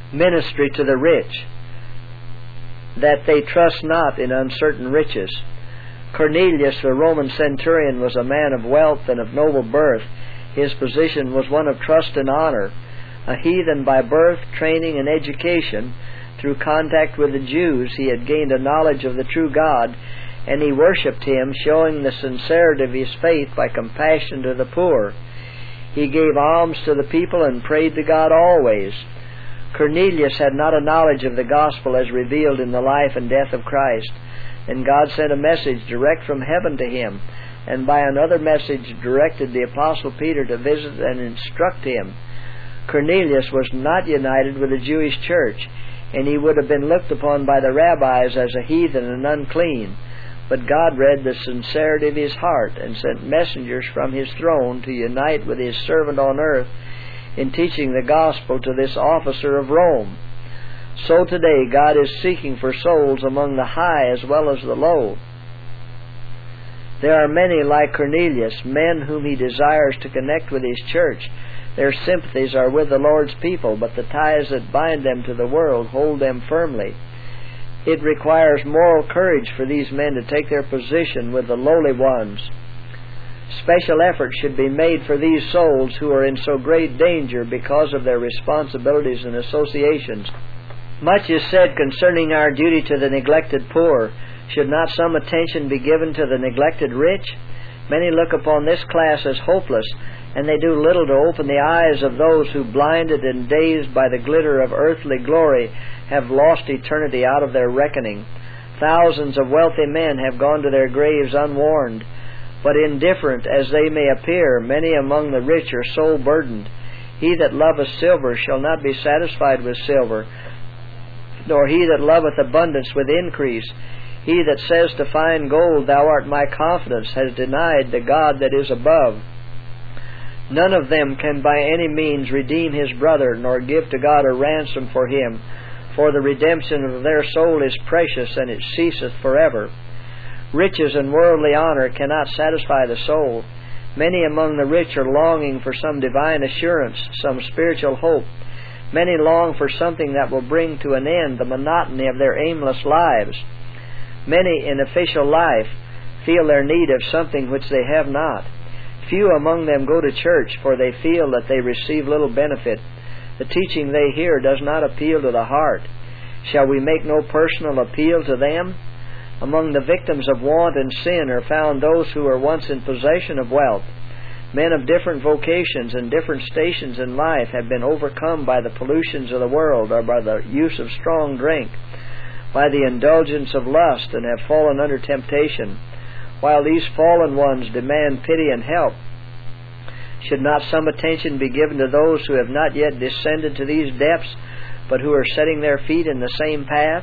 ministry to the rich, that they trust not in uncertain riches. Cornelius, the Roman centurion, was a man of wealth and of noble birth. His position was one of trust and honor. A heathen by birth, training, and education, through contact with the Jews, he had gained a knowledge of the true God, and he worshipped Him, showing the sincerity of his faith by compassion to the poor. He gave alms to the people and prayed to God always. Cornelius had not a knowledge of the gospel as revealed in the life and death of Christ, and God sent a message direct from heaven to him, and by another message directed the Apostle Peter to visit and instruct him. Cornelius was not united with the Jewish church, and he would have been looked upon by the rabbis as a heathen and unclean. But God read the sincerity of his heart and sent messengers from His throne to unite with His servant on earth in teaching the gospel to this officer of Rome. So today God is seeking for souls among the high as well as the low. There are many like Cornelius, men whom He desires to connect with His church. Their sympathies are with the Lord's people, but the ties that bind them to the world hold them firmly. It requires moral courage for these men to take their position with the lowly ones. Special effort should be made for these souls who are in so great danger because of their responsibilities and associations. Much is said concerning our duty to the neglected poor. Should not some attention be given to the neglected rich? Many look upon this class as hopeless, and they do little to open the eyes of those who, blinded and dazed by the glitter of earthly glory, have lost eternity out of their reckoning. Thousands of wealthy men have gone to their graves unwarned. But indifferent as they may appear, many among the rich are soul-burdened. He that loveth silver shall not be satisfied with silver, nor he that loveth abundance with increase. He that says to fine gold, Thou art my confidence, has denied the God that is above. None of them can by any means redeem his brother, nor give to God a ransom for him. For the redemption of their soul is precious, and it ceaseth forever. Riches and worldly honor cannot satisfy the soul. Many among the rich are longing for some divine assurance, some spiritual hope. Many long for something that will bring to an end the monotony of their aimless lives. Many in official life feel their need of something which they have not. Few among them go to church, for they feel that they receive little benefit. The teaching they hear does not appeal to the heart. Shall we make no personal appeal to them? Among the victims of want and sin are found those who were once in possession of wealth. Men of different vocations and different stations in life have been overcome by the pollutions of the world, or by the use of strong drink, by the indulgence of lust, and have fallen under temptation. While these fallen ones demand pity and help, should not some attention be given to those who have not yet descended to these depths, but who are setting their feet in the same path?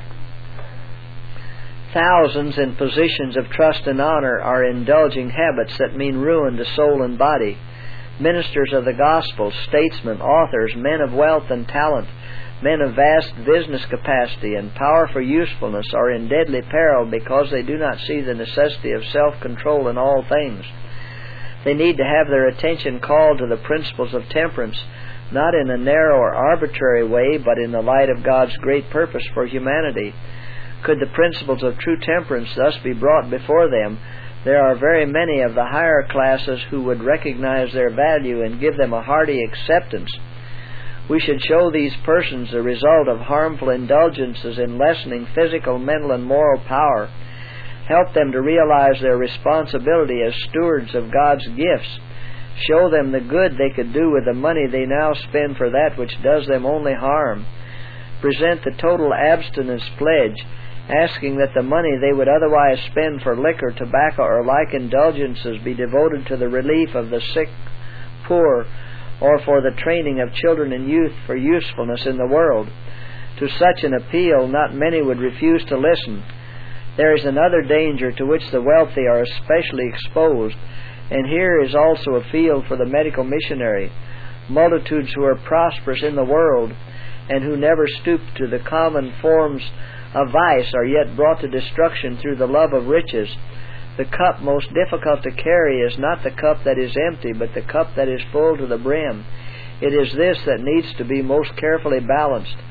Thousands in positions of trust and honor are indulging habits that mean ruin to soul and body. Ministers of the gospel, statesmen, authors, men of wealth and talent, men of vast business capacity and power for usefulness are in deadly peril because they do not see the necessity of self-control in all things. They need to have their attention called to the principles of temperance, not in a narrow or arbitrary way, but in the light of God's great purpose for humanity. Could the principles of true temperance thus be brought before them, there are very many of the higher classes who would recognize their value and give them a hearty acceptance. We should show these persons the result of harmful indulgences in lessening physical, mental, and moral power. Help them to realize their responsibility as stewards of God's gifts. Show them the good they could do with the money they now spend for that which does them only harm. Present the total abstinence pledge, asking that the money they would otherwise spend for liquor, tobacco, or like indulgences be devoted to the relief of the sick, poor, or for the training of children and youth for usefulness in the world. To such an appeal not many would refuse to listen. There is another danger to which the wealthy are especially exposed, and here is also a field for the medical missionary. Multitudes who are prosperous in the world and who never stoop to the common forms of vice are yet brought to destruction through the love of riches. The cup most difficult to carry is not the cup that is empty, but the cup that is full to the brim. It is this that needs to be most carefully balanced.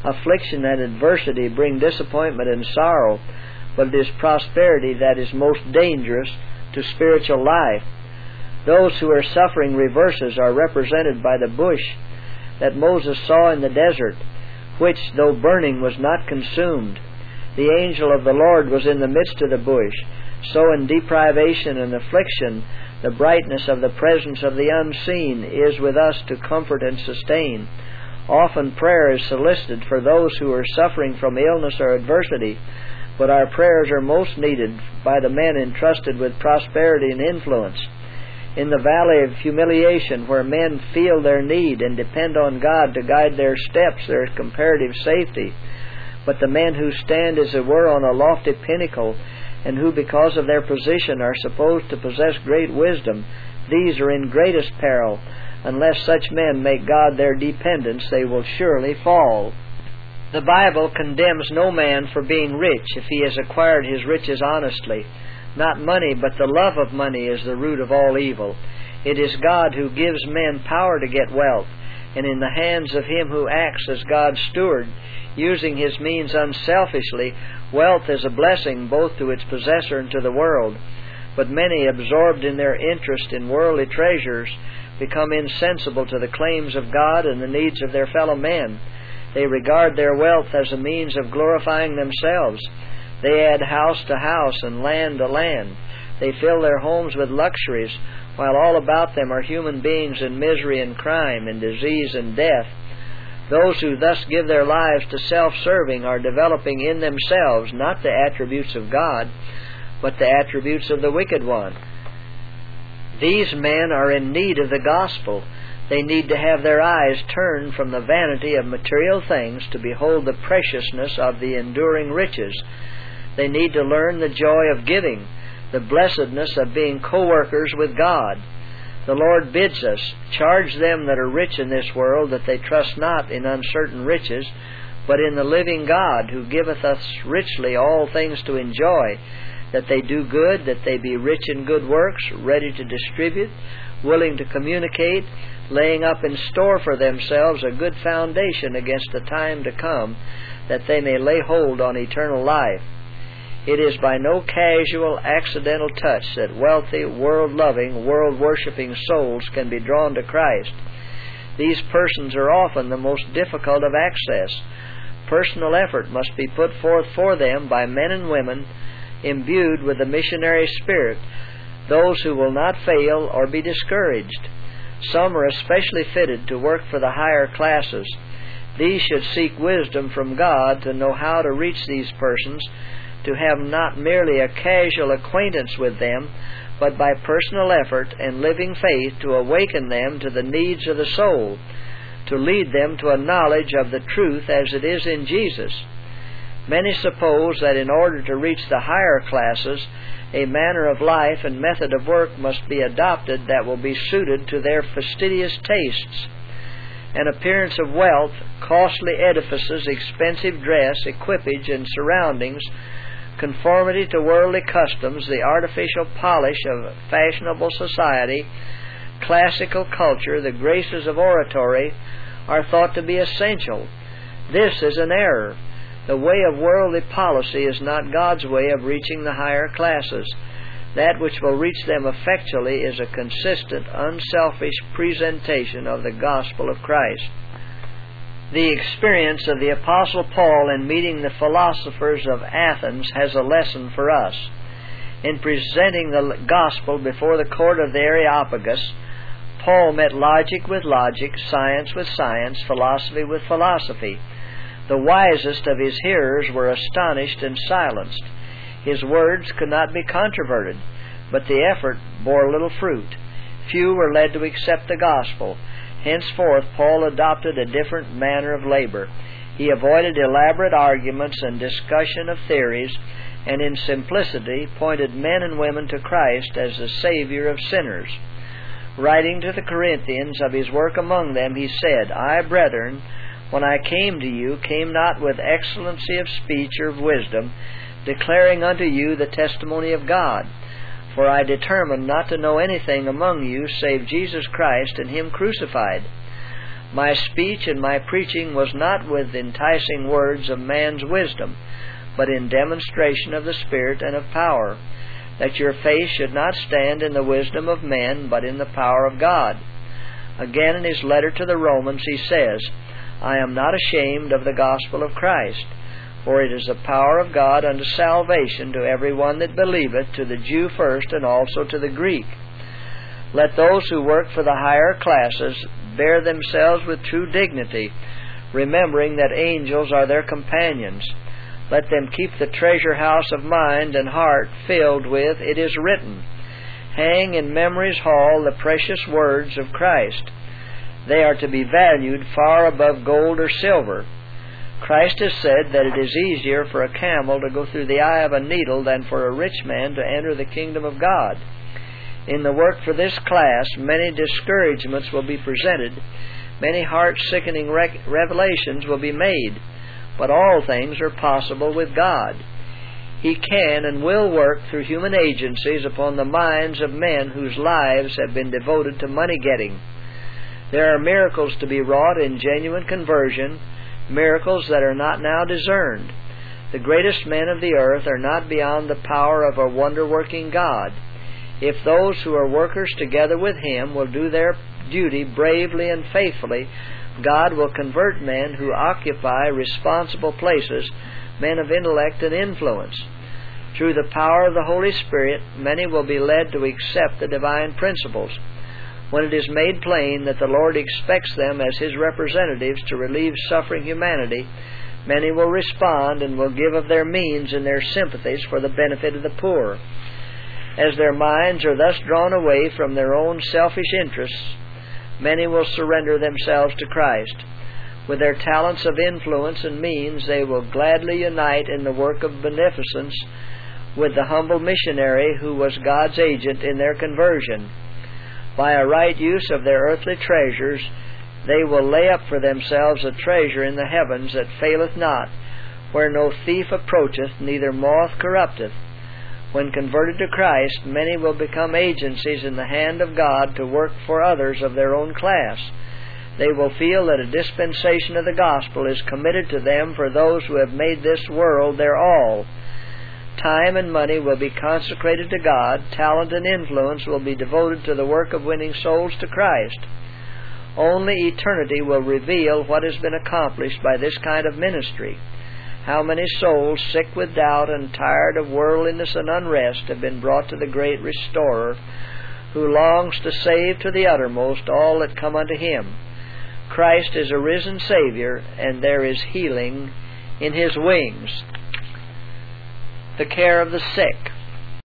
Affliction and adversity bring disappointment and sorrow, but it is prosperity that is most dangerous to spiritual life. Those who are suffering reverses are represented by the bush that Moses saw in the desert, which, though burning, was not consumed. The angel of the Lord was in the midst of the bush. So in deprivation and affliction, the brightness of the presence of the unseen is with us to comfort and sustain. Often prayer is solicited for those who are suffering from illness or adversity, but our prayers are most needed by the men entrusted with prosperity and influence. In the valley of humiliation, where men feel their need and depend on God to guide their steps, there is comparative safety. But the men who stand, as it were, on a lofty pinnacle, and who, because of their position, are supposed to possess great wisdom, these are in greatest peril. Unless such men make God their dependence, they will surely fall. The Bible condemns no man for being rich if he has acquired his riches honestly. Not money, but the love of money is the root of all evil. It is God who gives men power to get wealth, and in the hands of him who acts as God's steward, using his means unselfishly, wealth is a blessing both to its possessor and to the world. But many, absorbed in their interest in worldly treasures, become insensible to the claims of God and the needs of their fellow men. They regard their wealth as a means of glorifying themselves. They add house to house and land to land. They fill their homes with luxuries, while all about them are human beings in misery and crime and disease and death. Those who thus give their lives to self-serving are developing in themselves not the attributes of God, but the attributes of the wicked one. These men are in need of the gospel. They need to have their eyes turned from the vanity of material things to behold the preciousness of the enduring riches. They need to learn the joy of giving, the blessedness of being co-workers with God. The Lord bids us, charge them that are rich in this world that they trust not in uncertain riches, but in the living God, who giveth us richly all things to enjoy, that they do good, that they be rich in good works, ready to distribute, willing to communicate, laying up in store for themselves a good foundation against the time to come, that they may lay hold on eternal life. It is by no casual, accidental touch that wealthy, world-loving, world-worshipping souls can be drawn to Christ. These persons are often the most difficult of access. Personal effort must be put forth for them by men and women imbued with the missionary spirit, those who will not fail or be discouraged. Some are especially fitted to work for the higher classes. These should seek wisdom from God to know how to reach these persons, to have not merely a casual acquaintance with them, but by personal effort and living faith to awaken them to the needs of the soul, to lead them to a knowledge of the truth as it is in Jesus. Many suppose that in order to reach the higher classes, a manner of life and method of work must be adopted that will be suited to their fastidious tastes. An appearance of wealth, costly edifices, expensive dress, equipage, and surroundings, conformity to worldly customs, the artificial polish of fashionable society, classical culture, the graces of oratory, are thought to be essential. This is an error. The way of worldly policy is not God's way of reaching the higher classes. That which will reach them effectually is a consistent, unselfish presentation of the gospel of Christ. The experience of the Apostle Paul in meeting the philosophers of Athens has a lesson for us. In presenting the gospel before the court of the Areopagus, Paul met logic with logic, science with science, philosophy with philosophy. The wisest of his hearers were astonished and silenced. His words could not be controverted, but the effort bore little fruit. Few were led to accept the gospel. Henceforth, Paul adopted a different manner of labor. He avoided elaborate arguments and discussion of theories, and in simplicity pointed men and women to Christ as the Savior of sinners. Writing to the Corinthians of his work among them, he said, I, brethren, when I came to you, came not with excellency of speech or of wisdom, declaring unto you the testimony of God. For I determined not to know anything among you save Jesus Christ and Him crucified. My speech and my preaching was not with enticing words of man's wisdom, but in demonstration of the Spirit and of power, that your faith should not stand in the wisdom of men, but in the power of God. Again, in his letter to the Romans, he says, I am not ashamed of the gospel of Christ, for it is the power of God unto salvation to every one that believeth, to the Jew first, and also to the Greek. Let those who work for the higher classes bear themselves with true dignity, remembering that angels are their companions. Let them keep the treasure house of mind and heart filled with, it is written, hang in memory's hall the precious words of Christ. They are to be valued far above gold or silver. Christ has said that it is easier for a camel to go through the eye of a needle than for a rich man to enter the kingdom of God. In the work for this class, many discouragements will be presented, many heart-sickening revelations will be made, but all things are possible with God. He can and will work through human agencies upon the minds of men whose lives have been devoted to money-getting. There are miracles to be wrought in genuine conversion, miracles that are not now discerned. The greatest men of the earth are not beyond the power of a wonder-working God. If those who are workers together with Him will do their duty bravely and faithfully, God will convert men who occupy responsible places, men of intellect and influence. Through the power of the Holy Spirit, many will be led to accept the divine principles. When it is made plain that the Lord expects them as His representatives to relieve suffering humanity, many will respond and will give of their means and their sympathies for the benefit of the poor. As their minds are thus drawn away from their own selfish interests, many will surrender themselves to Christ. With their talents of influence and means, they will gladly unite in the work of beneficence with the humble missionary who was God's agent in their conversion. By a right use of their earthly treasures, they will lay up for themselves a treasure in the heavens that faileth not, where no thief approacheth, neither moth corrupteth. When converted to Christ, many will become agencies in the hand of God to work for others of their own class. They will feel that a dispensation of the gospel is committed to them for those who have made this world their all. Time and money will be consecrated to God. Talent and influence will be devoted to the work of winning souls to Christ. Only eternity will reveal what has been accomplished by this kind of ministry. How many souls, sick with doubt and tired of worldliness and unrest, have been brought to the great Restorer, who longs to save to the uttermost all that come unto Him. Christ is a risen Savior, and there is healing in His wings. The care of the sick.